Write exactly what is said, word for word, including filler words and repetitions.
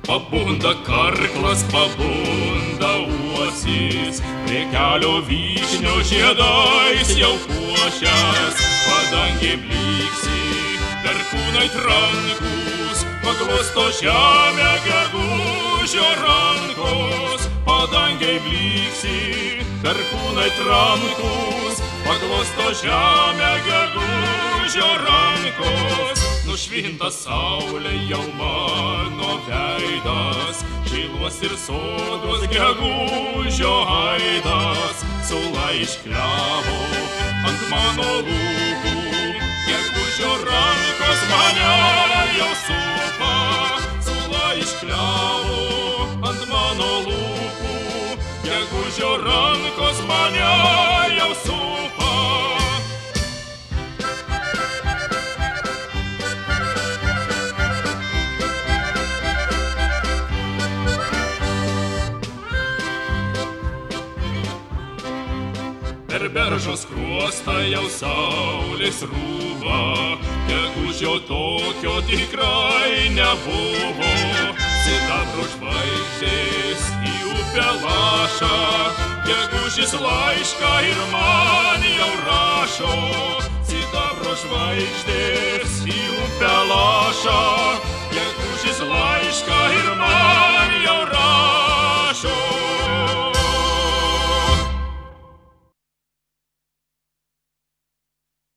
Pabunda karklas, pabunda uosis, prie kelio vyšnio žiedais jau puošias, padangė blyksi, perkūnai trankus, paglosto žemę gegužio rankos, padangė blyksi, perkūnai trankus, paglosto žemę gegužio rankos. Nušvinta saulė jau mano veidas, žilos ir sodos gegužio aidas, sula iškliavo ant mano lūpų, gegužio rankos mane jau supa, sula iškliavo ant mano lūpų, gegužio rankos mane jau supa. Per beržos kruostą jau saulės rūva, gegužio tokio tikrai nebuvo. Sidabro žvaigždės į upę laša, gegužis laišką ir man jau rašo. Sidabro žvaigždės